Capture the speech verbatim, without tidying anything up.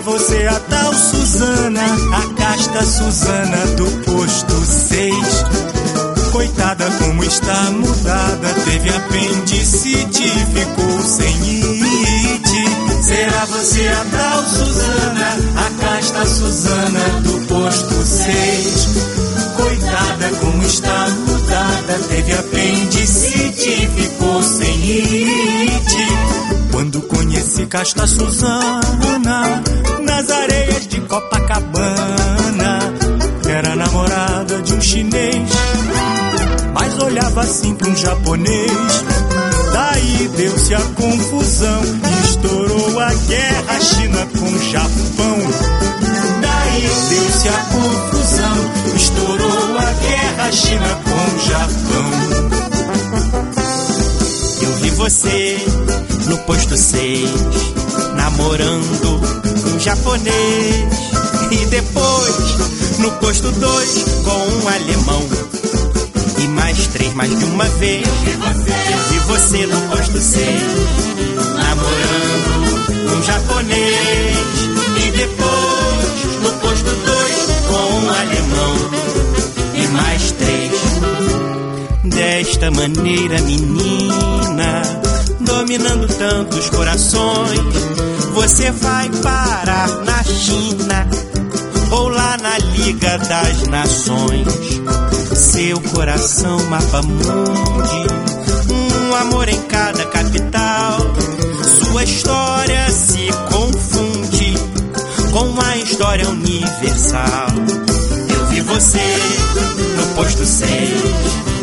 você a tal Suzana, a casta Suzana do posto seis. Coitada como está mudada, teve apendicite, ficou sem it. Será você a tal Suzana, a casta Suzana do posto seis. Coitada como está mudada, teve apendicite, ficou sem it. Quando conheci casta Suzana nas areias de Copacabana, era namorada de um chinês, mas olhava assim pra um japonês. Daí deu-se a confusão e estourou a guerra China com Japão. Daí deu-se a confusão, estourou a guerra China com Japão. Eu vi você no posto seis, namorando um japonês, e depois no posto dois com um alemão, e mais três, mais de uma vez. Eu vi você, eu vi você no posto seis, namorando um japonês, e depois no posto dois com um alemão, e mais três. Desta maneira, menina, dominando tantos corações, você vai parar na China ou lá na Liga das Nações. Seu coração mapa mundi, um amor em cada capital. Sua história se confunde com a história universal. Eu vi você no posto seis,